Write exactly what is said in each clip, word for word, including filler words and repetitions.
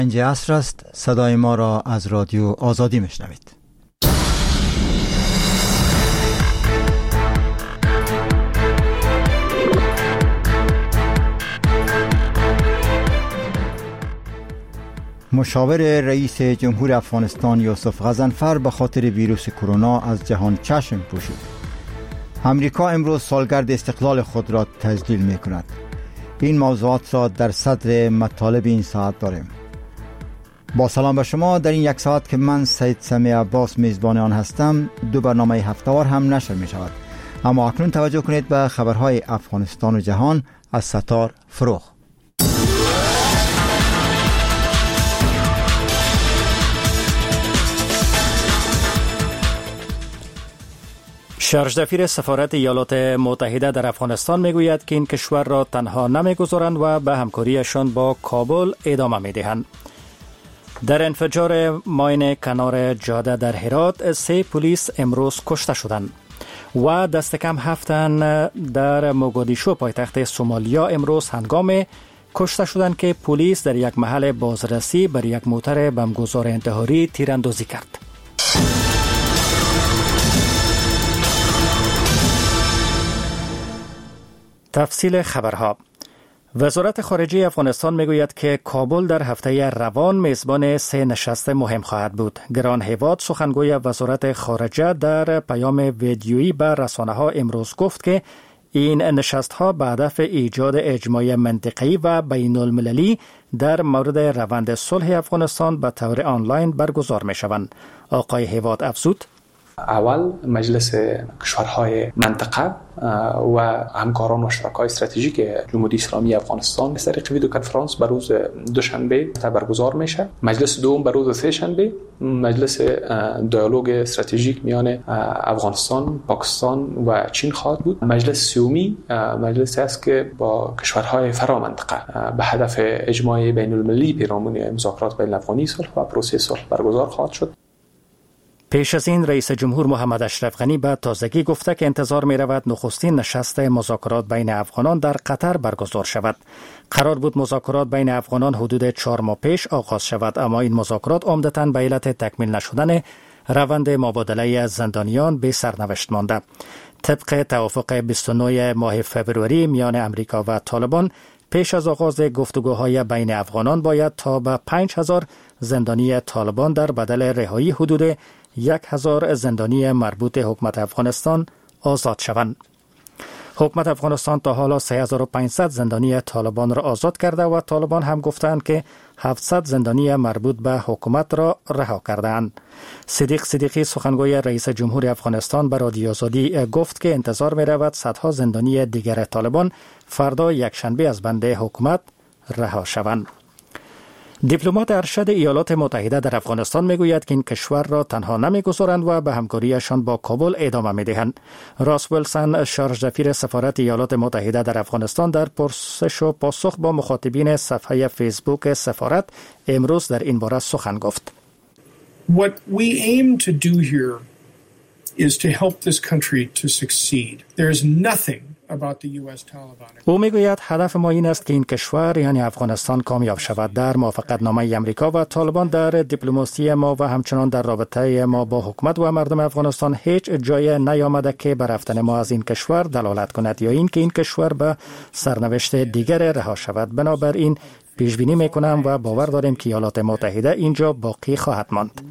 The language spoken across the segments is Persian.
پنج عصر است. صدای ما را از رادیو آزادی میشنوید. مشاور رئیس جمهور افغانستان یوسف غضنفر به خاطر ویروس کرونا از جهان چشم پوشید. امریکا امروز سالگرد استقلال خود را تجلیل می کند. این موضوعات را در صدر مطالب این ساعت داریم. با سلام به شما. در این یک ساعت که من سید سمیع عباس میزبان آن هستم، دو برنامه هفته‌وار هم نشر می شود. اما اکنون توجه کنید به خبرهای افغانستان و جهان از ستار فروغ. شارژدفیر سفارت ایالات متحده در افغانستان میگوید که این کشور را تنها نمیگذارند و به همکاریشان با کابل ادامه میدهند. در انفجار ماین کنار جاده در هرات سه پلیس امروز کشته شدند و دست کم هفت تن در موگادیشو پایتخت سومالیا امروز هنگام کشته شدند که پلیس در یک محل بازرسی بر یک موتر بمبگذار انتحاری تیراندازی کرد. تفصیل خبرها. وزارت خارجه افغانستان میگوید که کابل در هفته روان میزبان سه نشست مهم خواهد بود. گران هیواد سخنگوی وزارت خارجه در پیام ویدیویی به رسانه ها امروز گفت که این نشست ها به هدف ایجاد اجماع منطقه‌ای و بین المللی در مورد روند صلح افغانستان به طور آنلاین برگزار می شوند. آقای هیواد افزود: اول مجلس کشورهای منطقه و همکاران و شرکای استراتژیک جمهوری اسلامی افغانستان از طریق ویدیو کنفرانس به روز دوشنبه برگزار میشه. مجلس دوم به روز سه شنبه مجلس دیالوگ استراتژیک میان افغانستان، پاکستان و چین خواهد بود. مجلس سومی مجلسی است که با کشورهای فرامنطقه به هدف اجماع بین المللی پیرامون مذاکرات بین افغانی صلح و پروسه صلح برگزار خواهد شد. پیش از این رئیس جمهور محمد اشرف غنی به تازگی گفته که انتظار می رود نخستین نشست مذاکرات بین افغانان در قطر برگزار شود. قرار بود مذاکرات بین افغانان حدود چهار ماه پیش آغاز شود، اما این مذاکرات عمدتاً به علت تکمیل نشدن روند مبادله زندانیان به سرنوشت مانده. طبق توافق بیست و نه ماه فوریه میان امریکا و طالبان، پیش از آغاز گفتگوهای بین افغانان باید تا به پنج هزار زندانی طالبان در بدل رهایی حدود یک هزار زندانی مربوط حکومت افغانستان آزاد شوند. حکومت افغانستان تا حالا سه هزار و پانصد زندانی طالبان را آزاد کرده و طالبان هم گفتند که هفتصد زندانی مربوط به حکومت را رها کردند. صدیق صدیقی سخنگوی رئیس جمهور افغانستان به رادیو آزادی گفت که انتظار می رود صدها زندانی دیگر طالبان فردا یکشنبه از بند حکومت رها شوند. دیپلمات ارشد ایالات متحده در افغانستان میگوید که این کشور را تنها نمیگذارند و به همکاریشان با کابل ادامه میدهند. راس ویلسون شارژدفیر سفارت ایالات متحده در افغانستان در پرسش و پاسخ با مخاطبین صفحه فیسبوک سفارت امروز در این باره سخن گفت. What we aim to do here is to help this country to succeed. There is nothing او میگوید هدف ما این است که این کشور یعنی افغانستان کامیاب شود. در موافقت نامه امریکا و طالبان در دیپلماسی ما و همچنان در رابطه ما با حکومت و مردم افغانستان هیچ جای نیامده که به رفتن ما از این کشور دلالت کند یا این که این کشور به سرنوشت دیگر رها شود. بنابراین پیش بینی میکنم و باور داریم که ایالات متحده اینجا باقی خواهد ماند.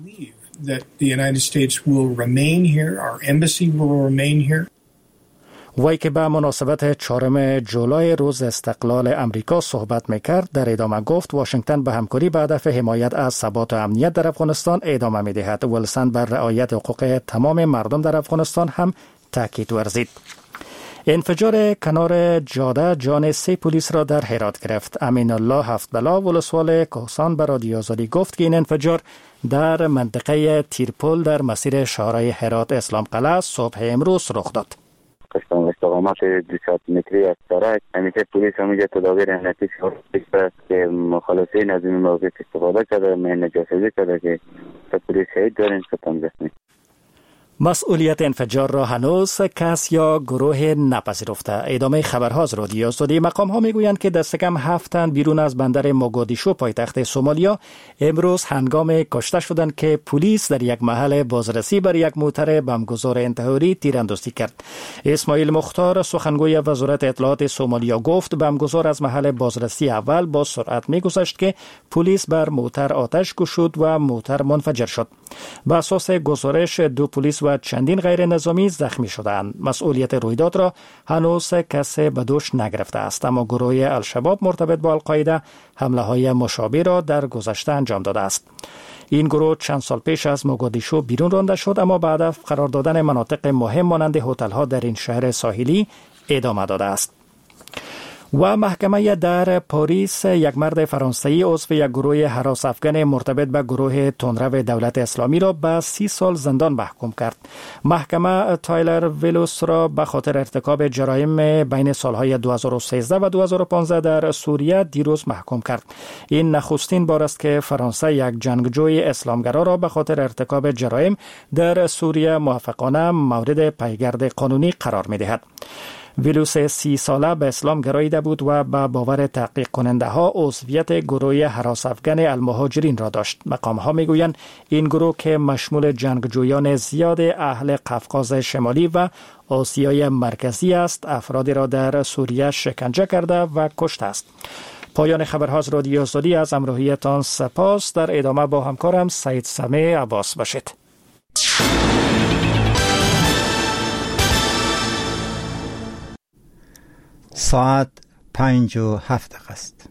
وی که به مناسبت چهارم جولای روز استقلال امریکا صحبت میکرد در ادامه گفت واشنگتن به همکاری به هدف حمایت از ثبات و امنیت در افغانستان ادامه میدهد. ویلسون بر رعایت حقوق تمام مردم در افغانستان هم تاکید ورزید. انفجار کنار جاده جان سه پلیس را در هرات گرفت. امین الله هفت‌بلا ولسوال کوهستان به رادیو آزادی گفت که این انفجار در منطقه تیرپل در مسیر شهرهای هرات اسلام قلعه صبح امروز رخ داد. قسم استقامت دویست متری از سرک همیشه پلیس همینجا تدابیر احتیاطی شده که مخالفین از این موقع استفاده کرده، من نجاسازی کرده که پلیس شهید داریم ستم زخمی. مسئولیت انفجار را هنوز کس یا گروه نپذیرفته. ادامه خبرها از رادیو آزادی. مقام ها میگویند که دست کم هفت تن بیرون از بندر موگادیشو پایتخت سومالیا امروز هنگام کشته شدند که پلیس در یک محل بازرسی بر یک موتر بمبگذار انتحاری تیراندازی کرد. اسماعیل مختار سخنگوی وزارت اطلاعات سومالیا گفت بمبگذار از محل بازرسی اول با سرعت میگذشت که پلیس بر موتر آتش گشود و موتر منفجر شد. بر اساس گزارش دو پلیس و چندین غیر نظامی زخمی شدند. مسئولیت رویداد را هنوز کسی به دوش نگرفته است، اما گروه الشباب مرتبط با القاعده حمله های مشابه را در گذشته انجام داده است. این گروه چند سال پیش از موگادیشو بیرون رانده شد، اما بعد از قرار دادن مناطق مهم مانند هتل ها در این شهر ساحلی ادامه داده است. و محکمه در پاریس یک مرد فرانسوی عضو یک گروه هراس افغان مرتبط به گروه تندرو دولت اسلامی را به سی سال زندان محکوم کرد. محکمه تایلر ویلوس را به خاطر ارتکاب جرایم بین سالهای دو هزار و سیزده و دو هزار و پانزده در سوریه دیروز محکوم کرد. این نخستین بار است که فرانسه یک جنگجوی اسلامگرا را به خاطر ارتکاب جرایم در سوریه موفقانه مورد پیگرد قانونی قرار می‌دهد. ویلوس سی ساله به اسلام گراییده بود و به باور تحقیق کننده ها عضویت گروه هراس افغان المهاجرین را داشت. مقام ها می گویند این گروه که مشمول جنگجویان زیاد اهل قفقاز شمالی و آسیای مرکزی است، افرادی را در سوریه شکنجه کرده و کشته است. پایان خبرها از رادیو آزادی. از همراهیتان سپاس. در ادامه با همکارم سعید سمیع عباس باشید. ساعت پنج و هفت دقیقه است.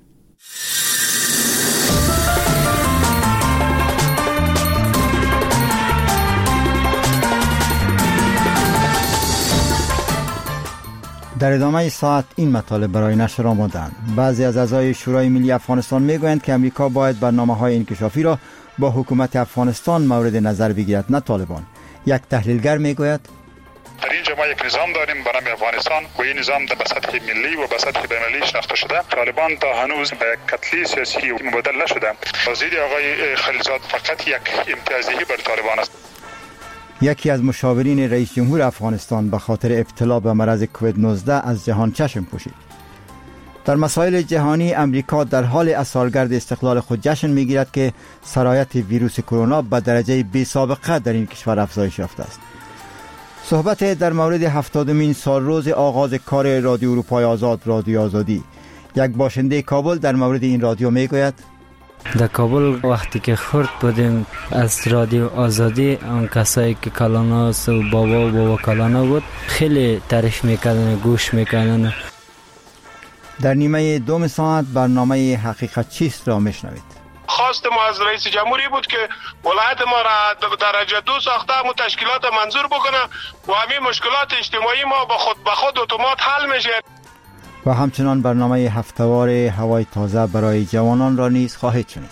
در ادامه ساعت این مطالب برای نشر آمدند. بعضی از اعضای شورای ملی افغانستان میگویند که امریکا باید برنامه‌های انکشافی را با حکومت افغانستان مورد نظر بگیرد، نه طالبان. یک تحلیلگر میگوید در اینجا ما یک نظام داریم به نام افغانستان و این نظام در سطح ملی و به سطح بین‌المللی شناخته شده. طالبان تا هنوز به کتلی سیاسی مبادله نشده. وزیر آقای خلیلزاد فقط یک امتیازدهی بر طالبان است. یکی از مشاورین رئیس جمهور افغانستان به خاطر ابتلا به مرض کووید نوزده از جهان چشم پوشید. در مسائل جهانی امریکا در حال از سالگرد استقلال خود جشن میگیرد که سرایت ویروس کرونا به درجه بی سابقه در این کشور افزایش یافته است. صحبت در مورد هفتادمین سال روز آغاز کار رادیو اروپای آزاد، رادیو آزادی. یک باشنده کابل در مورد این رادیو میگوید در کابل وقتی که خرد بودیم از رادیو آزادی، اون کسایی که کلاناس و بابا و بابا کلانا بود خیلی تعریف میکردن، گوش میکردن. در نیمه دوم ساعت برنامه حقیقت چیست را میشنوید. خواست ما از رئیس جمهوری بود که ولایت ما را درجه دو ساخته و تشکیلات منظور بکنه و همین مشکلات اجتماعی ما با خود به خود اتومات حل میشه. و همچنان برنامه هفته‌وار هوای تازه برای جوانان را نیز خواهید شنید.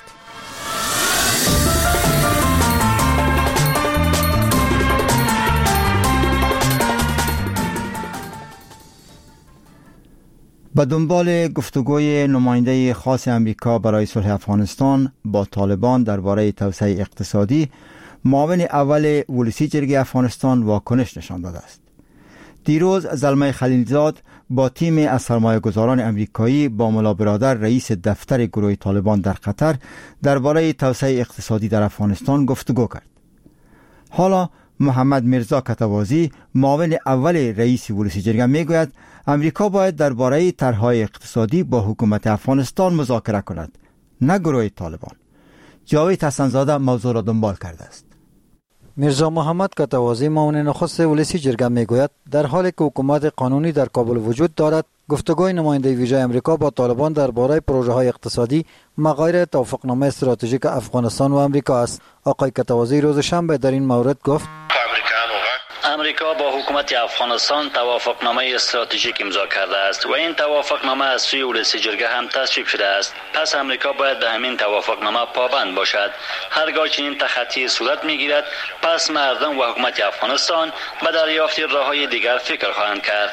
به دنبال گفتگوی نماینده خاص امریکا برای صلح افغانستان با طالبان درباره توسعه اقتصادی، معاون اول ولسی جرگه افغانستان واکنش نشان داده است. دیروز زلمه خلیلزاد با تیم از سرمایه‌گذاران امریکایی با ملا برادر رئیس دفتر گروه طالبان در قطر درباره توسعه اقتصادی در افغانستان گفتگو کرد. حالا محمد میرزا کتوازی معاون اول رئیس ولسی جرگه میگوید امریکا باید درباره طرح‌های اقتصادی با حکومت افغانستان مذاکره کند، نه گروه طالبان. جاوید حسن‌زاده موضوع را دنبال کرده است. میرزا محمد کتوازی معاون نخست ولسی جرگه میگوید در حالی که حکومت قانونی در کابل وجود دارد، گفتگوی نماینده ویژه امریکا با طالبان درباره پروژه‌های اقتصادی مغایر توافقنامه استراتژیک افغانستان و امریکا است. آقای کتوازی روز شنبه در این مورد گفت امریکا با حکومت افغانستان توافقنامه استراتژیک امضا کرده است و این توافقنامه از سوی ولسی جرگه هم تصویب شده است. پس امریکا باید به همین توافقنامه پابند باشد. هرگاه چنین تخطی صورت میگیرد، پس مردم و حکومت افغانستان به دریافت راههای دیگر فکر خواهند کرد.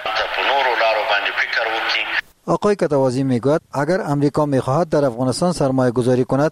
آقای کتوازی میگوید اگر امریکا میخواهد در افغانستان سرمایه گذاری کند،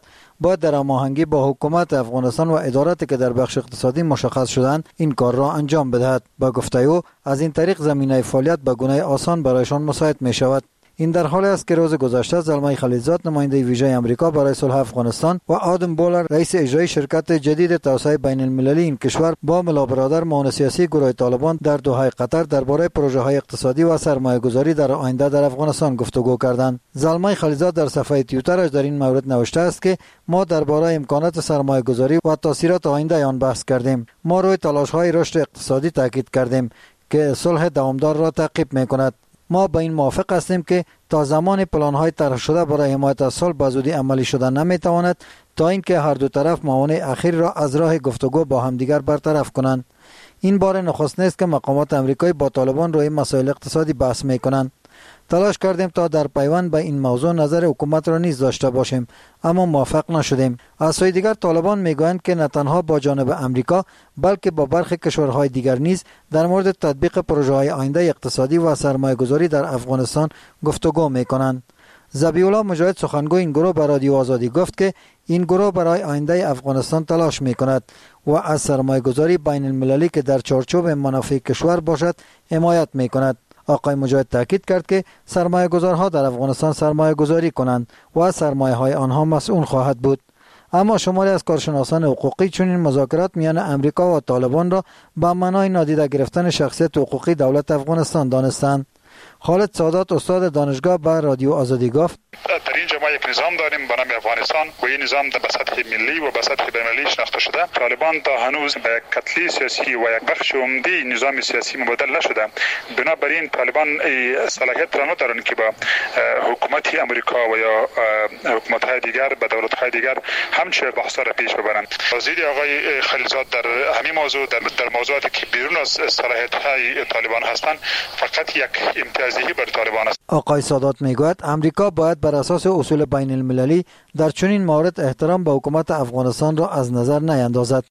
با در هماهنگی با حکومت افغانستان و اداراتی که در بخش اقتصادی مشخص شدند این کار را انجام بدهد. با گفته او از این طریق زمینه فعالیت به گونه آسان برایشان مساعد می شود. این در حالی است که روز گذشته زلمه خلیلزاد نماینده ویژه امریکا برای صلح افغانستان و آدم بولر رئیس اجرایی شرکت جدید توسعه بین المللی این کشور با ملا برادر معاون سیاسی گروه طالبان در دوحه قطر درباره پروژه های اقتصادی و سرمایه گذاری در آینده در افغانستان گفتگو کردند. زلمه خلیلزاد در صفحه توییترش در این مورد نوشته است که ما درباره امکانات سرمایه گذاری و تاثیرات آینده آن بحث کردیم. ما روی تلاش های رشد اقتصادی تاکید کردیم که صلح دوامدار را تعقیب می‌کند. ما با این موافق هستیم که تا زمان پلان‌های طرح شده برای حمایت از صلح به زودی عملی شدن نمی‌تواند تا اینکه هر دو طرف موانع اخیر را از راه گفتگو با همدیگر برطرف کنند. این بار نخست نیست که مقامات آمریکایی با طالبان روی مسائل اقتصادی بحث می‌کنند. تلاش کردیم تا در پیوند به این موضوع نظر حکومت را نیز داشته باشیم اما موفق نشدیم. از سوی دیگر طالبان میگویند که نه تنها با جانب امریکا بلکه با برخی کشورهای دیگر نیز در مورد تطبیق پروژه‌های آینده اقتصادی و سرمایه‌گذاری در افغانستان گفتگو میکنند. ذبیح‌الله مجاهد سخنگوی این گروه به رادیو آزادی گفت که این گروه برای آینده افغانستان تلاش میکند و از سرمایه‌گذاری بین المللی که در چارچوب منافع کشور باشد حمایت میکند. آقای مجاهد تاکید کرد که سرمایه گذارها در افغانستان سرمایه گذاری کنند و سرمایه های آنها مسئول خواهد بود. اما شماری از کارشناسان حقوقی چنین مذاکرات میان امریکا و طالبان را به معنای نادیده گرفتن شخصیت حقوقی دولت افغانستان دانستند. خالد سادات استاد دانشگاه به رادیو آزادی گفت در اینجا ما یک نظام داریم به نام افغانستان و این نظام به سطح ملی و به سطح بین‌المللی شناخته شده. طالبان تا هنوز به کتلی سیاسی و یک بخش عمده نظام سیاسی مبادل نشده. بنابراین طالبان صلاحیت را ندارند که با حکومت امریکا و یا حکومت‌های دیگر به دولت‌های دیگر همچه بحث‌ها را پیش ببرند. وزیر آقای خلیلزاد در همین موضوع در, در موضوعاتی که بیرون از صلاحیت‌های طالبان هستند فقط یک امتیازدهی بر طالبان است. آقای سادات میگوید امریکا باید بر اساس اصول بین المللی در چنین موارد احترام به حکومت افغانستان را از نظر نیندازد.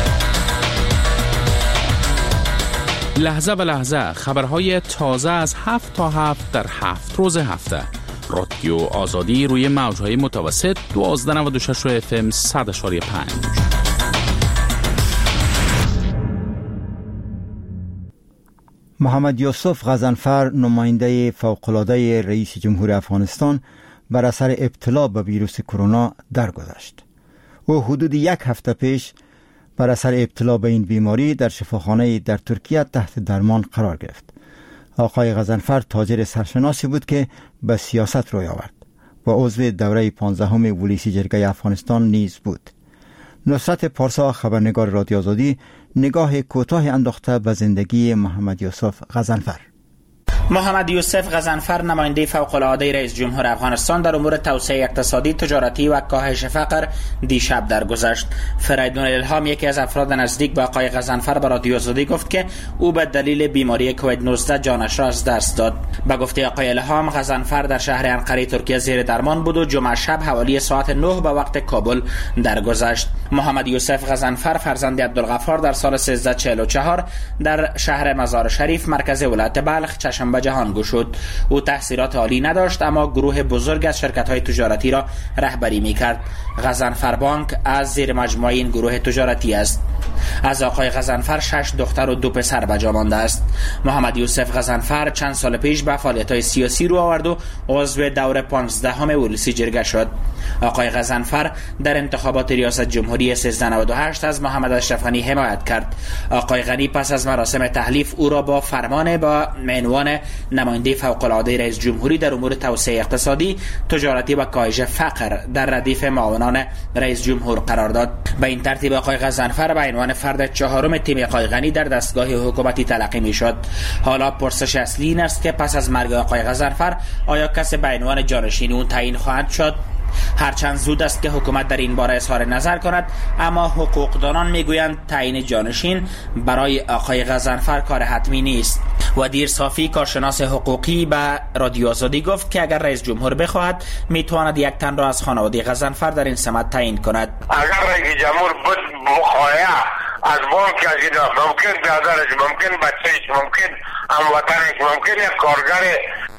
لحظه به لحظه خبرهای تازه از هفت تا هفت در هفت روز هفته. رادیو آزادی روی موجهای متوسط دوازده نود و شش اف ام صد و پنج. محمد یوسف غضنفر نماینده فوق‌العاده رئیس جمهور افغانستان بر اثر ابتلا به ویروس کرونا درگذشت. او حدود یک هفته پیش بر اثر ابتلا به این بیماری در شفاخانه در ترکیه تحت درمان قرار گرفت. آقای غضنفر تاجر سرشناسی بود که به سیاست روی آورد و عضو دوره پانزدهم ولسی جرگه افغانستان نیز بود. نصرت پارسا خبرنگار رادیو آزادی نگاه کوتاه انداخته به زندگی محمد یوسف غضنفر. محمد یوسف غضنفر نماینده فوق‌العاده رئیس جمهور افغانستان در امور توسعه اقتصادی، تجارتی و کاهش فقر دیشب درگذشت. فریدون الهام یکی از افراد نزدیک به آقای غضنفر به رادیو آزادی گفت که او به دلیل بیماری کووید نوزده جانش را از دست داد. به گفته آقای الهام غضنفر در شهر انقره ترکیه زیر درمان بود و جمعه شب حوالی ساعت نه به وقت کابل درگذشت. محمد یوسف غضنفر فرزند عبدالغفار در سال سیزده چهل و چهار در شهر مزار شریف مرکز ولایت بلخ چشم به جهان گشود. او تحصیلات عالی نداشت اما گروه بزرگ از شرکت‌های تجارتی را رهبری می‌کرد. غضنفر بانک از زیر مجموعه این گروه تجارتی است. از آقای غضنفر شش دختر و دو پسر به جا مانده است. محمد یوسف غضنفر چند سال پیش به فعالیت‌های سیاسی رو آورد و عضو دوره پانزدهم ولسی جرگه شد. آقای غضنفر در انتخابات ریاست جمهوری سیزده نود و هشت از محمد اشرف غنی حمایت کرد. آقای غنی پس از مراسم تحلیف او را با فرمان با عنوان نماینده فوق‌العاده رئیس جمهوری در امور توسعه اقتصادی، تجارتی و کاهش فقر در ردیف معاونان رئیس جمهور قرار داد. به این ترتیب آقای غضنفر به عنوان فرد چهارم تیم آقای غنی در دستگاه حکومتی تلقی می‌شد. حالا پرسش اصلی این است که پس از مرگ آقای غضنفر آیا کسی به عنوان جانشین اون تعیین خواهد شد؟ هرچند زود است که حکومت در این باره اظهار نظر کند، اما حقوقدانان میگویند تعیین جانشین برای آقای غضنفر کار حتمی نیست. و دیر صافی کارشناس حقوقی به رادیو آزادی گفت که اگر رئیس جمهور بخواهد میتواند یک تن را از خانواده غضنفر در این سمت تعیین کند. اگر رئیس جمهور بود بخواهد از بانک از اینا ممکن برادرش، ممکن بچهش، ممکن هموطنش، ممکن یک کارگر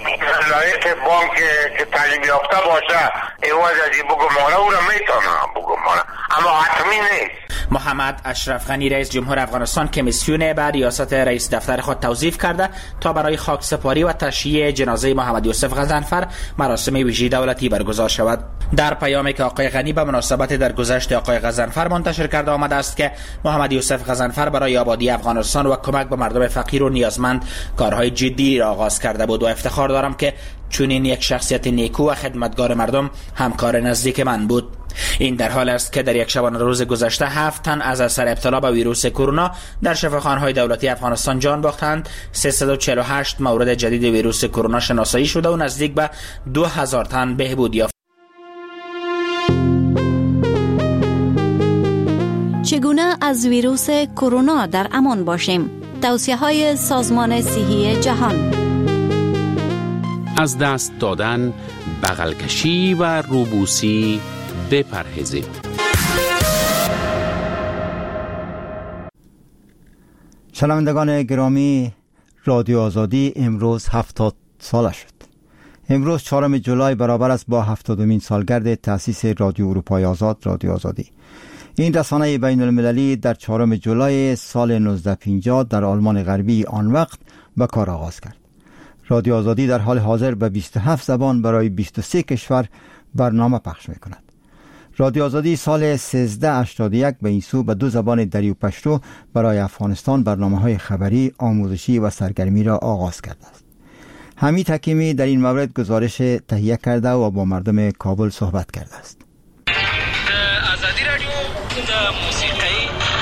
لایق بانک که تعلیم یافته باشه ایواز از این بگمانه او را میتونم بگمانه، اما حتمی نیست. محمد اشرف غنی رئیس جمهور افغانستان کمیسیون به ریاست رئیس دفتر خود توظیف کرده تا برای خاکسپاری و تشییع جنازه محمد یوسف غضنفر مراسم ویژه دولتی برگزار شود. در پیامی که آقای غنی به مناسبت درگذشت آقای غضنفر منتشر کرده آمده است که محمد یوسف غضنفر برای آبادی افغانستان و کمک به مردم فقیر و نیازمند کارهای جدی را آغاز کرده بود و افتخار دارم که چنین یک شخصیت نیکو و خدمتگار مردم همکار نزدیک من بود. این در حال است که در یک شبانه روز گذشته هفت تن از اثر ابتلا به ویروس کرونا در شفاخانه‌های دولتی افغانستان جان باختند. سیصد و چهل و هشت مورد جدید ویروس کرونا شناسایی شده و نزدیک به دو هزار تن بهبود یافت. چگونه از ویروس کرونا در امان باشیم؟ توصیه‌های سازمان صحی جهان. از دست دادن، بغل کشی و روبوسی بپرهیزید. شنوندگان گرامی، رادیو آزادی امروز هفتاد ساله شد. امروز چهارم جولای برابر است با هفتادمین سالگرد تأسیس رادیو اروپای آزاد، رادیو آزادی. این رسانه بین المللی در چهارم جولای سال نوزده پنجاه در آلمان غربی آن وقت به کار آغاز کرد. رادیو آزادی در حال حاضر به بیست و هفت زبان برای بیست و سه کشور برنامه پخش می کند. رادیو آزادی سال سیزده هشتاد و یک به این سو به دو زبان دری و پشتو برای افغانستان برنامه‌های خبری، آموزشی و سرگرمی را آغاز کرده است. حمید حکیمی در این مورد گزارش تهیه کرده و با مردم کابل صحبت کرده است. آزادی رادیو د موسیقی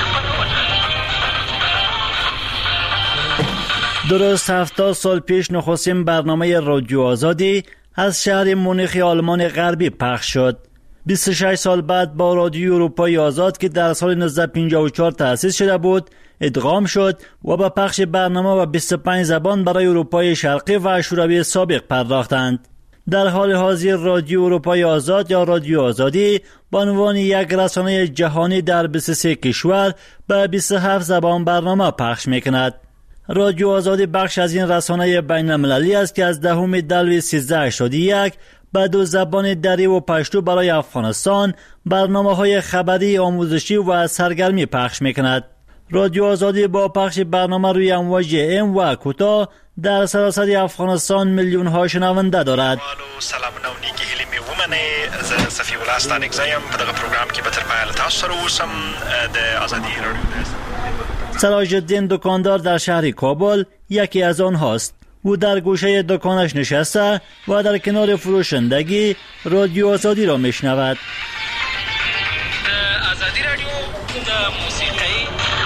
درست هفتاد سال پیش نخستین برنامه رادیو آزادی از شهر مونیخ آلمان غربی پخش شد. بیست و شش سال بعد با رادیو اروپای آزاد که در سال نوزده پنجاه و چهار تأسیس شده بود ادغام شد و با پخش برنامه و بیست و پنج زبان برای اروپای شرقی و شوروی سابق پرداختند. در حال حاضر رادیو اروپای آزاد یا رادیو آزادی به عنوان یک رسانه جهانی در بیست و سه کشور به بیست و هفت زبان برنامه پخش میکند. رادیو آزادی بخش از این رسانه بین المللی است که از دهم دلو سیزده هشتاد و یک به دو زبان دری و پشتو برای افغانستان برنامه‌های خبری، آموزشی و سرگرمی پخش میکند. رادیو آزادی با پخش برنامه روی امواج ام و کوتاه در سراسر افغانستان میلیون ها شنونده دارد. سلام نو نیکی هیلی می ومنه ز صفی ولستان اگزایم په دغه پروګرام کې به تر پایه تاسو سره اوسم د آزادی رادیو. سراج الدین دکاندار در شهر کابل یکی از آنهاست. او در گوشه دکانش نشسته و در کنار فروشندگی رادیو آزادی را میشنود. آزادی رادیو د موسیقی.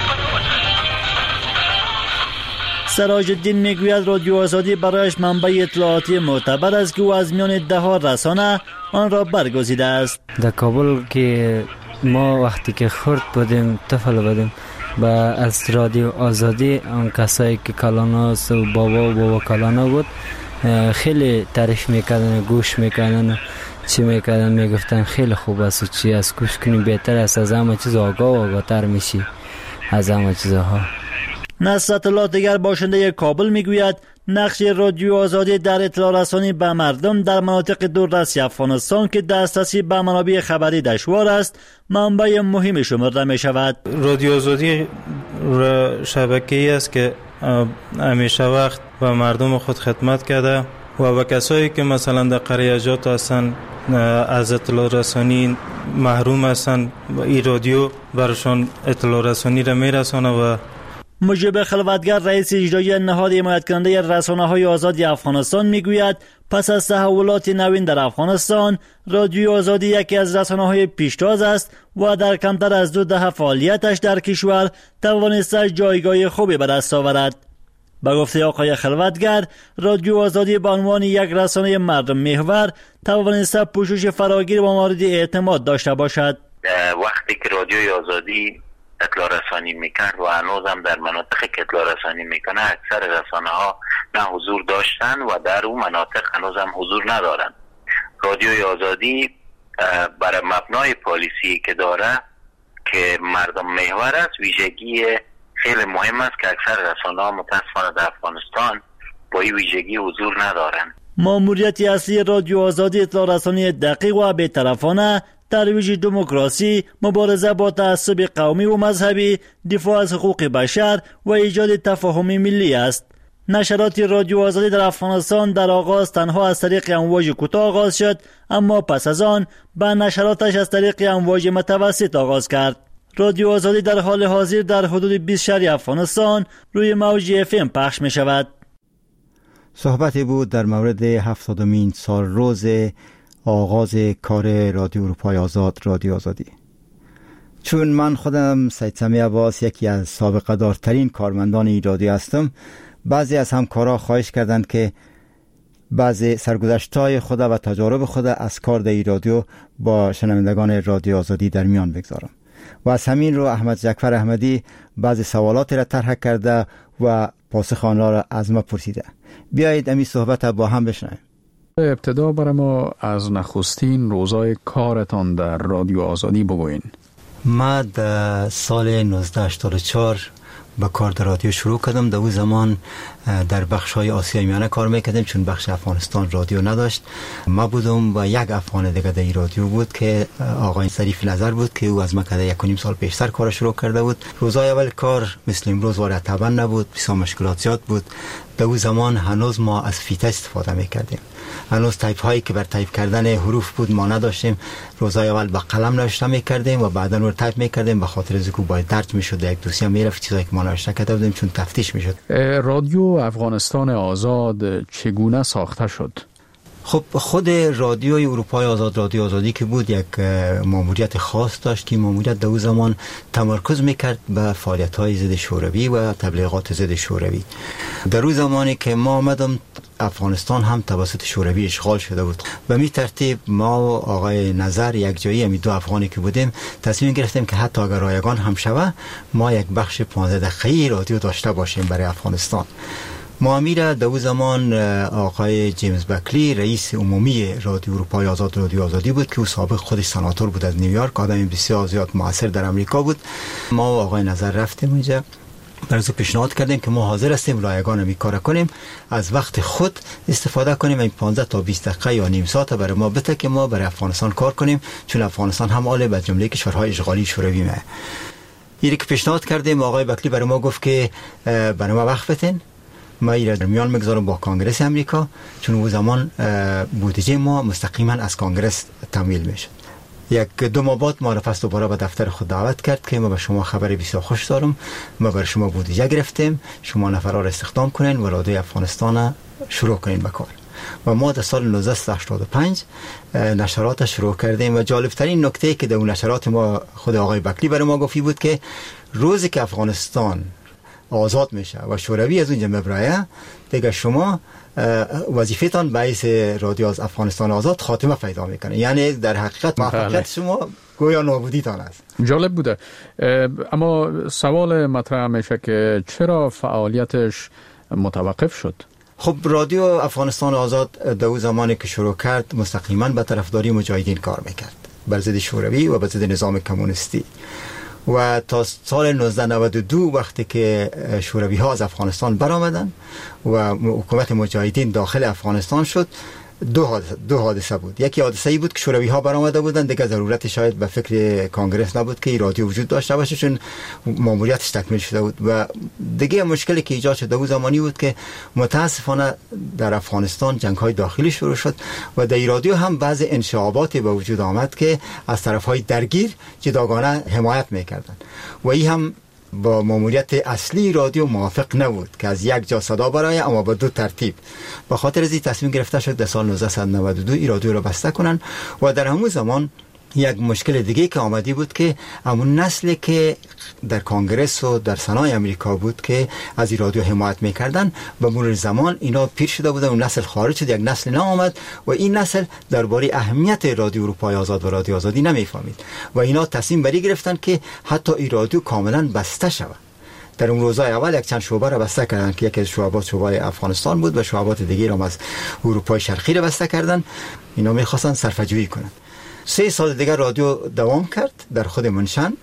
سراج الدین میگوید رادیو آزادی برایش منبع اطلاعاتی معتبر است که او از میان ده ها رسانه آن را برگزیده است. در کابل که ما وقتی که خرد بودیم، طفل بودیم، با از رادیو آزادی اون کسایی که کلاناس و بابا و بابا کلانا بود خیلی تعریف میکردن، گوش میکردن، چی میکردن، میگفتن خیلی خوب است، چی از گوش کنی بهتر است، از همه چیز آگاه و آگاه‌تر میشی از همه چیزها. نصرت الله دیگر باشنده کابل میگوید نقش رادیو آزادی در اطلاع رسانی به مردم در مناطق دوررس افغانستان که دسترسی به منابع خبری دشوار است منبع مهمی شمرده می شود. رادیو آزادی شبکه‌ای است که همیشه وقت به مردم خود خدمت کرده و به کسایی که مثلا در قریه‌جات هستن از اطلاع رسانی محروم هستن این رادیو برشان اطلاع رسانی را میرسانه. و مجیب خلوتگر رئیس اجرایی نهاد حمایت کننده رسانه‌های آزادی افغانستان میگوید پس از تحولات نوین در افغانستان رادیو آزادی یکی از رسانه‌های پیشتاز است و در کمتر از دو دهه فعالیتش در کشور توانسته جایگاه خوبی به دست آورد. به گفته آقای خلوتگر رادیو آزادی به عنوان یک رسانه مردم محور توانسته پوشش فراگیر و مورد اعتماد داشته باشد. وقتی که رادیوی آزادی اطلاع رسانی میکرد و هنوزم در مناطقی که اطلاع رسانی میکنه اکثر رسانه ها نه حضور داشتن و در اون مناطق هنوزم حضور ندارن. رادیوی آزادی برای مبنای پالیسی که داره که مردم محور است ویژگی خیلی مهم است که اکثر رسانه ها متاسفانه در افغانستان با این ویژگی حضور ندارن. ماموریت اصلی رادیو آزادی اطلاع رسانی دقیق و بی‌طرفانه ترویج دموکراسی، مبارزه با تعصب قومی و مذهبی، دفاع از حقوق بشر و ایجاد تفاهم ملی است. نشرات رادیو آزادی در افغانستان در آغاز تنها از طریق امواج کوتاه آغاز شد، اما پس از آن به نشراتش از طریق امواج متوسط آغاز کرد. رادیو آزادی در حال حاضر در حدود بیست شهر افغانستان روی موج اف ام پخش می شود. صحبتی بود در مورد هفتادمین سال روز آغاز کار رادیو اروپای آزاد، رادیو آزادی. چون من خودم سید سمیع عباس یکی از سابقه دارترین کارمندان این رادیو هستم، بعضی از همکارا خواهش کردند که بعضی سرگذشت‌های خود و تجارب خود از کار در این رادیو با شنوندگان رادیو آزادی در میان بگذارم و از همین رو احمد جعفر احمدی بعضی سوالات را طرح کرده و پاسخ آنها را از ما پرسیده. بیایید امی صحبت با هم بشنویم. ابتدا برای ما از نخستین روزای کارتان در رادیو آزادی بگوین. ما در سال نوزده هشتاد و چهار با کار در رادیو شروع کردم. در اون زمان در بخش های آسیای میانه کار میکردم، چون بخش افغانستان رادیو نداشت. ما بودم و یک افغان دیگه در رادیو بود که آقای شریف نظر بود که او از ما کده یک و نیم سال پیشتر کار شروع کرده بود. روزای اول کار مثل امروز وارد طبعا نبود، بسیار مشکلات زیاد بود. در اون زمان هنوز ما از فیته استفاده میکردیم، هنوز تایپ هایی که بر تایپ کردن حروف بود ما نداشتیم. روزای اول با قلم نوشته میکردیم و بعدا رو تایپ میکردیم، به خاطر از اینکه باید درج میشد یک دوسیه میرفت چیزایی که ما نوشته کرده بودیم چون تفتیش میشد. رادیو افغانستان آزاد چگونه ساخته شد؟ خب خود رادیوی اروپای آزاد، رادیو آزادی که بود، یک ماموریت خاص داشت که ماموریت در اون زمان تمرکز میکرد به فعالیت‌های ضد شوروی و تبلیغات ضد شوروی. در اون زمانی که ما آمدم افغانستان هم توسط شوروی اشغال شده بود. به می ترتیب ما و آقای نظر یک جایی همی دو افغانی که بودیم تصمیم گرفتیم که حتی اگر رایگان هم شوه ما یک بخش پانزده دقیقه‌ای رادیو داشته باشیم برای افغانستان. ما میره در اون زمان آقای جیمز بکلی رئیس عمومی رادیو اروپای آزاد، رادیو آزادی بود که او سابق خودش سناتور بود از نیویورک، آدم بسیار زیاد موثر در امریکا بود. ما و آقای نظر رفتیم اونجا، برای پیشنهاد کردیم که ما حاضر هستیم رایگان می کار کنیم، از وقت خود استفاده کنیم، این پانزده تا بیست دقیقه یا نیم ساعت برای ما بده که ما برای افغانستان کار کنیم، چون افغانستان هم آله به جمله کشورهای اشغالی شوروی مه. اینی که پیشنهاد کردیم آقای بکلی برای ما گفت که برای ما وقت بتین، ما ایره در میان میگذارم با کانگرس امریکا، چون اون زمان بودجه ما مستقیما از کانگرس تمویل میشد. یک دو ماه بعد ما را پس دوباره به دفتر خود دعوت کرد که ما به شما خبر بسیار خوش دارم، ما برای شما بودجه گرفتیم، شما نفرها را استخدام کنین و رادیو افغانستان شروع کنین به کار. و ما در سال نوزده هشتاد و پنج نشرات شروع کردیم و جالبترین نکته که در اون نشرات ما خود آقای بکلی برای ما گفتی بود که روزی که افغانستان آزاد میشه و شوروی از اونجا مبرایه دیگه شما وظیفتان باعث رادیو از افغانستان آزاد خاتمه پیدا میکنه، یعنی در حقیقت موفقیت شما گویا نابودیتان است. جالب بوده. اما سوال مطرح میشه که چرا فعالیتش متوقف شد؟ خب رادیو افغانستان آزاد در اون زمانی که شروع کرد مستقیما به طرفداری مجاهدین کار میکرد، بر ضد شوروی و بر ضد نظام کمونیستی. و تا سال نوزده نود و دو وقتی که شوروی ها از افغانستان برآمدن و حکومت مجاهدین داخل افغانستان شد، دو حادثه, دو حادثه بود. یکی حادثه ای بود که شوروی ها برآمده بودند، دیگه ضرورت شاید به فکر کانگرس نبود که رادیو وجود داشته باشه چون ماموریتش تکمیل شده بود. و دیگه مشکلی که ایجاد شد اون زمانی بود که متاسفانه در افغانستان جنگ های داخلی شروع شد و در رادیو هم بعض انشعاباتی به وجود آمد که از طرف های درگیر جداگانه حمایت میکردند و این هم با ماموریت اصلی رادیو موافق نبود که از یک جا صدا برای اما با دو ترتیب. به خاطر از این تصمیم گرفته شد در سال نوزده نود و دو این رادیو را بسته کنن و در همون زمان یک مشکل دیگه که آمدی بود که همون نسلی که در کانگرس و در سنای امریکا بود که از این رادیو حمایت میکردن و مرور زمان اینا پیر شده بودن و نسل خارج شد، یک نسل نه آمد و این نسل درباره اهمیت رادیو اروپای آزاد و رادیو آزادی نمیفهمید و اینا تصمیم بری گرفتن که حتی این رادیو کاملا بسته شود. در اون روزهای اول یک چند شعبه را بسته کردن که یکی از شعبات شعبه افغانستان بود و شعبات دیگه را از اروپای شرقی را بسته کردن. اینا میخواستن صرفه‌جویی کنن. سه سال دیگر رادیو دوام کرد در خود منشن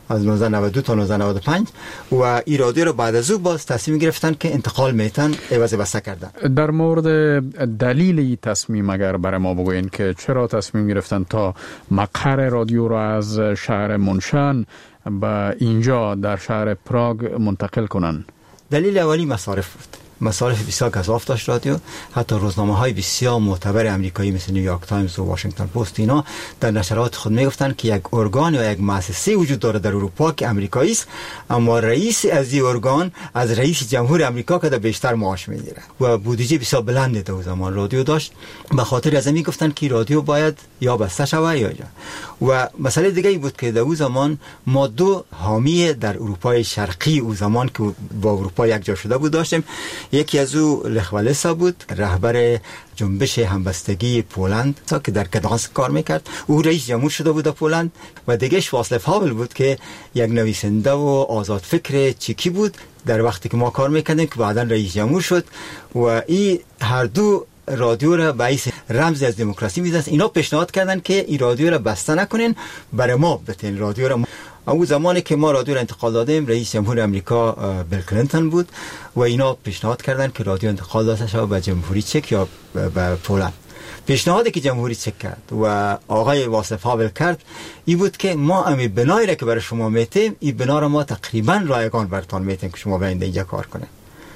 از نوزده نود و دو تا نوزده نود و پنج و این رادیو رو بعد از او باز تصمیم گرفتن که انتقال میتن عوض بسته کردن. در مورد دلیل این تصمیم اگر برای ما بگوین که چرا تصمیم گرفتن تا مقر رادیو رو از شهر منشن به اینجا در شهر پراگ منتقل کنن؟ دلیل اولی مصارف بود. مصارف بسیار گزاف داشت رادیو. حتی روزنامه های بسیار معتبر امریکایی مثل نیویورک تایمز و واشنگتن پست اینا در نشرات خود میگفتن که یک ارگان یا یک مؤسسه وجود داره در اروپا که امریکایی است، اما رئیس از این ارگان از رئیس جمهور امریکا که بیشتر معاش میگیره و بودجه بسیار بلند در زمان رادیو داشت. به خاطر از این میگفتن که رادیو باید یا بسته شود یا جا. و مسئله دیگه ای بود که در اون زمان ما دو حامی در اروپای شرقی اون زمان که با اروپا یک جا شده بود داشتیم. یکی از او لخ والسا بود، رهبر جنبش همبستگی پولند که در گدانسک کار میکرد. او رئیس جمهور شده بود در پولند. و دیگهش واسلاف هاول بود که یک نویسنده و آزاد فکر چکی بود در وقتی که ما کار میکردیم که بعدا رئیس جمهور شد. و این هر دو رادیو را باعث رمز از دموکراسی میدونست. اینا پیشنهاد کردن که این رادیو را بسته نکنین، برای ما بتین رادیو را. اون زمانی که ما رادیو را انتقال دادیم رئیس جمهور امریکا بیل کلینتون بود و اینا پیشنهاد کردن که رادیو انتقال داده شود به جمهوری چک یا به پولند. پیشنهادی که جمهوری چک کرد و آقای واسف هاول کرد این بود که ما امی بنایی را که برای شما میتیم این بنا را ما تقریبا رایگان برتان میتیم که شما باید اینجا کار کنه.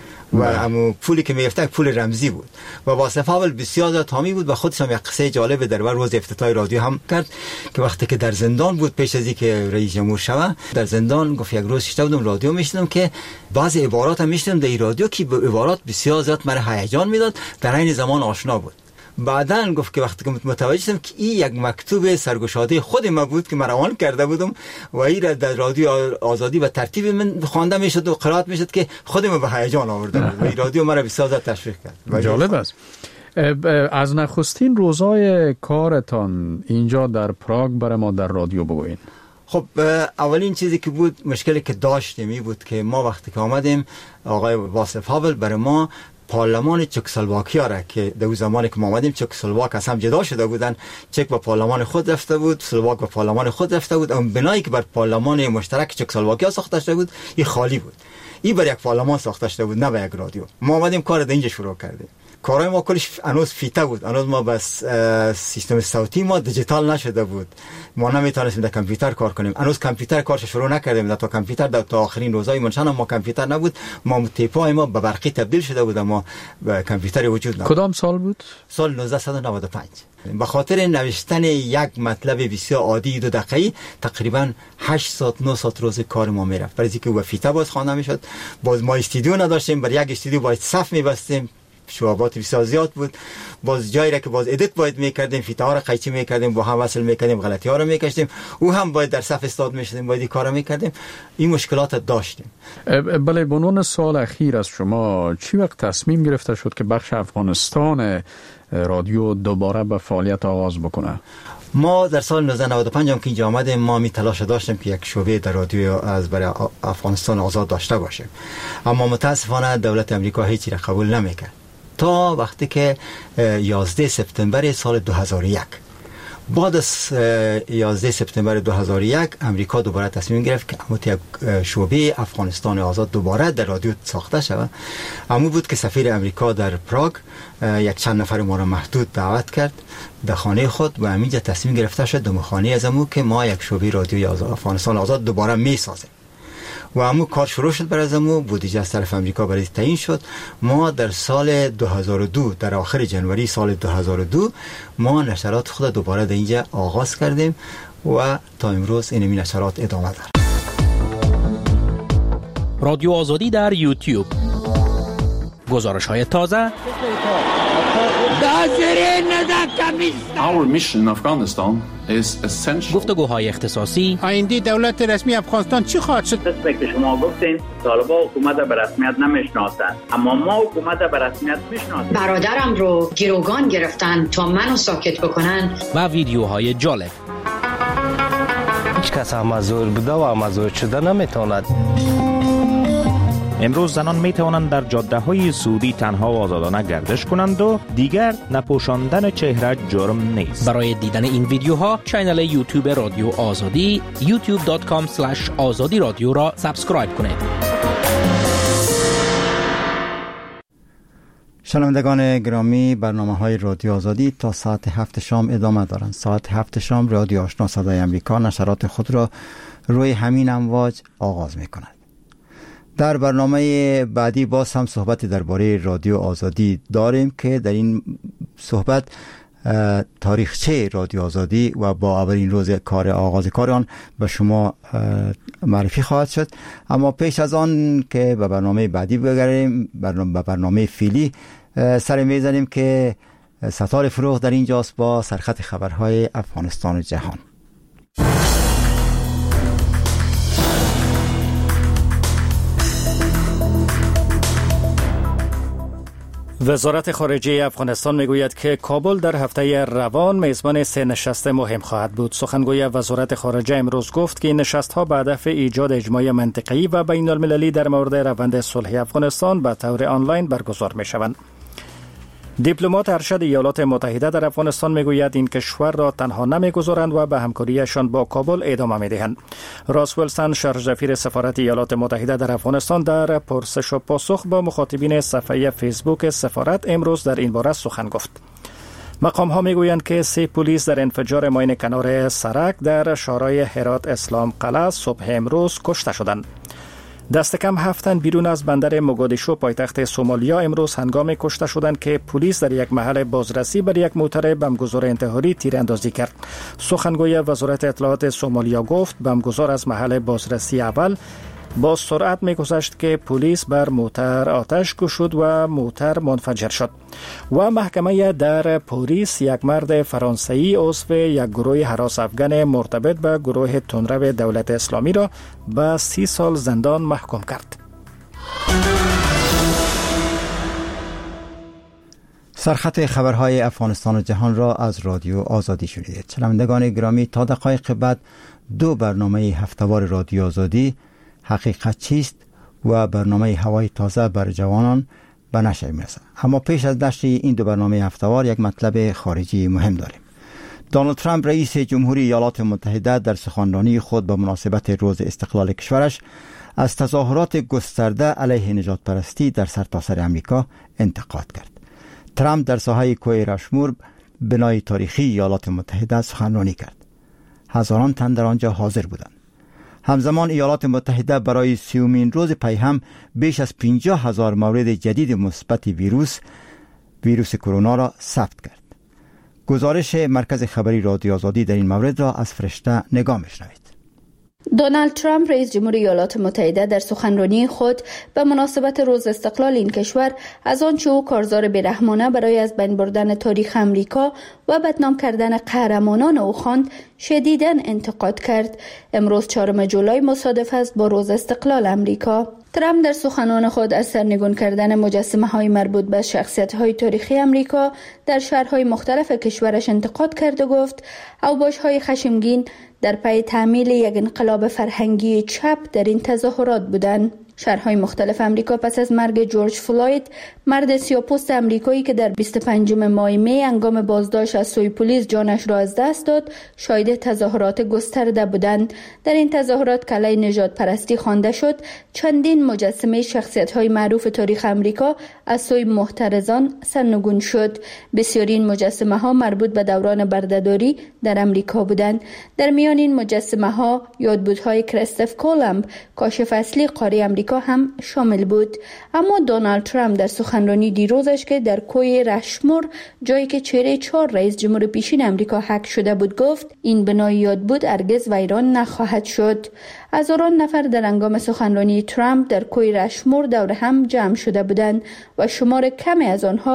و همون پولی که میفته پول رمزی بود و واسف هاول بسیار زیاد حامی بود و خودش هم یک قصه جالب در بر روز افتتاح رادیو هم کرد که وقتی که در زندان بود پیش از اینکه رئیس جمهور شود در زندان گفت یک روز شب بودم رادیو میشنیدم که بعضی عبارات هم میشنیدم در این رادیو که به عبارات بسیار زیاد مرا هیجان میداد، در این زمان آشنا بود. بعدن گفت که وقتی که متوجه شدم که این یک مکتوب سرگشاده خود ما بود که من روان کرده بودم و این را در رادیو آزادی و ترتیب من خوانده میشد و قرائت میشد که خودم به هیجان آورده بود و این رادیو مرا بسیار زیاد تشویق کرد. جالب است. از نخستین روزای کارتان اینجا در پراگ برای ما در رادیو بگوین. خب اولین چیزی که بود مشکلی که داشتیم این بود که ما وقتی که آمدیم آقای واسف هاول برای ما پارلمان چکسلواکیا را که در زمانی که ما آمدیم چکسلواک از هم جدا شده بودن، چک با پارلمان خود رفته بود، سلواک با پارلمان خود رفته بود، اون بنایی که بر پارلمان مشترک چکسلواکیا ساخته شده بود این خالی بود. این بر یک پارلمان ساخته شده بود نه به یک رادیو. ما آمدیم کار در اینجا شروع کردیم. کارهای ما کلش هنوز فیته بود. هنوز ما بس سیستم صوتی ما دیجیتال نشده بود. ما نمیتونستیم در کامپیوتر کار کنیم. هنوز کامپیوتر کارش شروع نکردیم. تا کامپیوتر در تا آخرین روزای منشن ما کامپیوتر نبود. ما تیپای ما به برقی تبدیل شده بود، اما کامپیوتر وجود نداشت. کدام سال بود؟ سال نوزده نود و پنج. به خاطر نوشتن یک مطلب بسیار عادی دو دقیقه‌ای تقریبا هشت ساعت نه ساعت روز کار ما میرفت. برای اینکه با فیته باز خوانده میشد. باز ما استودیو نداشتیم، برای یک استودیو باید صف میبستیم. شعبات بسیار زیاد بود. باز جایی را که باز ادیت باید میکردیم، فیته ها را قیچی میکردیم، با هم وصل میکردیم، غلطی ها را میکشتیم، او هم باید در صف استاد میشدیم، باید این کار را میکردیم. این مشکلات داشتیم. بله، به عنوان سال اخیر از شما چی وقت تصمیم گرفته شد که بخش افغانستان رادیو دوباره به فعالیت آغاز بکنه؟ ما در سال نوزده نود و پنج هم که اینجا آمدیم ما می تلاش داشتیم که یک شعبه در رادیو از برای افغانستان آزاد داشته باشه، اما متاسفانه دولت امریکا هیچی را قبول نمیکرد تا وقتی که یازده سپتامبر سال دو هزار و یک. بعد از یازده سپتامبر دو هزار و یک امریکا دوباره تصمیم گرفت که یک شعبه افغانستان آزاد دوباره در رادیو ساخته شود. همون بود که سفیر امریکا در پراگ یک چند نفر ما را محدود دعوت کرد در خانه خود و همینجا تصمیم گرفته شد در خانه از امو که ما یک شعبه رادیوی افغانستان آزاد دوباره می سازیم و همون کار شروع شد. برای زمو بودجه از طرف امریکا برای تعیین شد. ما در سال دو هزار و دو در آخر جنوری سال دو هزار و دو ما نشرات خود دوباره در اینجا آغاز کردیم و تا امروز این نشرات ادامه دارد. رادیو آزادی در یوتیوب، گزارش های تازه. Our mission in Afghanistan is essential. گفتگوهای اختصاصی. آینده دولت رسمی افغانستان چی خواهد شد؟ مثل که شما گفتین طالبان حکومت به رسمیت نمیشناسند، اما ما حکومت به رسمیت میشناسیم. برادرم رو گروگان گرفتن تا منو ساکت بکنن. و ویدیوهای جالب. هیچ کس هم مزور بوده و مزور شده نمیتواند. امروز زنان می توانند در جاده های سعودی تنها و آزادانه گردش کنند و دیگر نپوشاندن چهره جرم نیست. برای دیدن این ویدیوها کانال یوتیوب رادیو آزادی یوتیوب دات کام اسلش آزادی رادیو را سابسکرایب کنید. شنوندگان گرامی، برنامه های رادیو آزادی تا ساعت هفت شام ادامه دارند. ساعت هفت شام رادیو آشنا صدای امریکا نشرات خود را روی همین امواج آغاز می کند. در برنامه بعدی باز هم صحبت درباره رادیو آزادی داریم که در این صحبت تاریخچه رادیو آزادی و با اولین روز کار آغاز کار آن به شما معرفی خواهد شد. اما پیش از آن که به برنامه بعدی بگردیم، به برنامه فعلی سر میزنیم که ستار فروغ در اینجاست با سرخط خبرهای افغانستان و جهان. وزارت خارجه افغانستان میگوید که کابل در هفته روان میزبان سه نشست مهم خواهد بود. سخنگوی وزارت خارجه امروز گفت که این نشست‌ها به هدف ایجاد اجماع منطقه‌ای و بین المللی در مورد روند صلح افغانستان به طور آنلاین برگزار میشوند. دیپلمات ارشد ایالات متحده در افغانستان میگوید این کشور را تنها نمیگذارند و به همکاریشان با کابل ادامه میدهند. راس ویلسون، شرجفیر سفارت ایالات متحده در افغانستان، در پرسش و پاسخ با مخاطبین صفحه فیسبوک سفارت امروز در این باره سخن گفت. مقام ها میگویند که سه پلیس در انفجار ماین کنار سرک در شورای هرات اسلام قلعه صبح امروز کشته شدند. دست کم هفت تن بیرون از بندر موگادیشو پایتخت سومالیا امروز هنگام کشته شدند که پلیس در یک محل بازرسی بر یک موتر بمبگذار انتحاری تیراندازی کرد. سخنگوی وزارت اطلاعات سومالیا گفت بمبگذار از محل بازرسی اول با سرعت می‌گذشت که پلیس بر موتر آتش گشود و موتر منفجر شد. و محکمه در پاریس یک مرد فرانسوی عضو یک گروه هراس افغان مرتبط به گروه تندرو دولت اسلامی را به سی سال زندان محکوم کرد. سرخط خبرهای افغانستان و جهان را از رادیو آزادی شنیدید. شنوندگان گرامی، تا دقایق بعد دو برنامه هفته‌وار رادیو آزادی، حقیقت چیست و برنامه هوای تازه بر جوانان به نشر میرسد. اما پیش از نشر این دو برنامه هفته‌وار یک مطلب خارجی مهم داریم. دونالد ترامپ رئیس جمهوری ایالات متحده در سخنرانی خود به مناسبت روز استقلال کشورش از تظاهرات گسترده علیه نژاد پرستی در سرتاسر امریکا انتقاد کرد. ترامپ در ساحه کوه رشمور، بنای تاریخی ایالات متحده، سخنرانی کرد. هزاران تن در آنجا حاضر بودند. همزمان ایالات متحده برای سیومین روز پی هم بیش از پنجاه هزار مورد جدید مثبت ویروس ویروس کرونا را ثبت کرد. گزارش مرکز خبری رادیو آزادی در این مورد را از فرشته نگاه می‌شنوید. دونالد ترامپ رئیس جمهوری ایالات متحده در سخنرانی خود به مناسبت روز استقلال این کشور از آنچه او کارزار بیرحمانه برای از بین بردن تاریخ امریکا و بدنام کردن قهرمانان او خواند، شدیداً انتقاد کرد. امروز چهارم جولای مصادف است با روز استقلال امریکا. ترامپ در سخنان خود از سرنگون کردن مجسمه های مربوط به شخصیت های تاریخی امریکا در شهرهای مختلف کشورش انتقاد کرد و گفت اوباش های خشمگین در پی تعمیل یک انقلاب فرهنگی چپ در این تظاهرات بودند. شهرهای مختلف امریکا پس از مرگ جورج فلوید، مرد سیاه‌پوست امریکایی که در بیست و پنجم ماه می هنگام بازداشت از سوی پلیس جانش را از دست داد، شاهد تظاهرات گسترده بودند. در این تظاهرات که علیه نژاد پرستی خوانده شد، چندین مجسمه شخصیت‌های معروف تاریخ امریکا از سوی محترضان سرنگون شد. بسیاری این مجسمه‌ها مربوط به دوران بردهداری در امریکا بودند. در میان این مجسمه‌ها یادبودهای کریستوف کولومب، کاشف اصلی قاره امریکا هم شامل بود. اما دونالد ترامپ در سخنرانی دیروزش که در کوه رشمور، جایی که چهره چهار رئیس جمهور پیشین امریکا حک شده بود، گفت این بنای یادبود هرگز ویران نخواهد شد. هزاران نفر در هنگام سخنرانی ترامپ در کوه رشمور دور هم جمع شده بودند و شمار کمی از آنها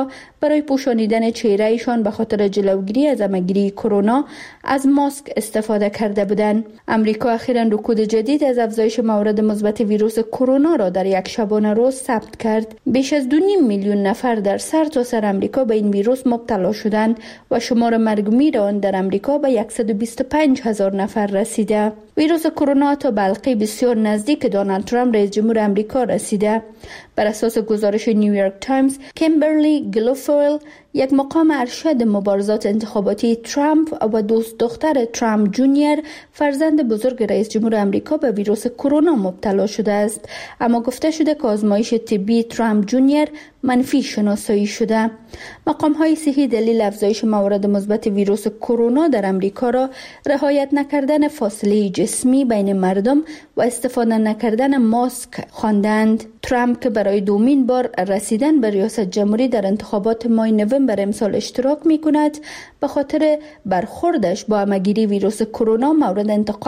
برای پوشانیدن چهرهشان به خاطر جلوگیری از همه‌گیری کرونا از ماسک استفاده کرده بودند. امریکا اخیراً رکود جدید از افزایش موارد مثبت ویروس کرونا را در یک شبانه روز ثبت کرد. بیش از دو نیم میلیون نفر در سرتاسر سر امریکا به این ویروس مبتلا شدند و شمار مرگ و میر آن در امریکا به صد و بیست و پنج هزار نفر رسیده. ویروس کرونا تا به حلقه بسیار نزدیک دونالد ترامپ رئیس جمهور امریکا رسیده. بر اساس گزارش نیویورک تایمز، کیمبرلی گلوفویل، یک مقام ارشد مبارزات انتخاباتی ترامپ و دوست دختر ترامپ جونیور، فرزند بزرگ رئیس جمهور امریکا، به ویروس کرونا مبتلا شده است، اما گفته شده که آزمایش طبی ترامپ جونیور منفی شناسایی شده. مقام های صحی دلیل افزایش موارد مثبت ویروس کرونا در امریکا را رعایت نکردن فاصله جسمی بین مردم و استفاده نکردن ماسک خواندند. ترامپ که برای دومین بار رسیدن به ریاست جمهوری در انتخابات ماه نوامبر امسال اشتراک می کند، به خاطر برخوردش با همه‌گیری ویروس کرونا مورد انتقاد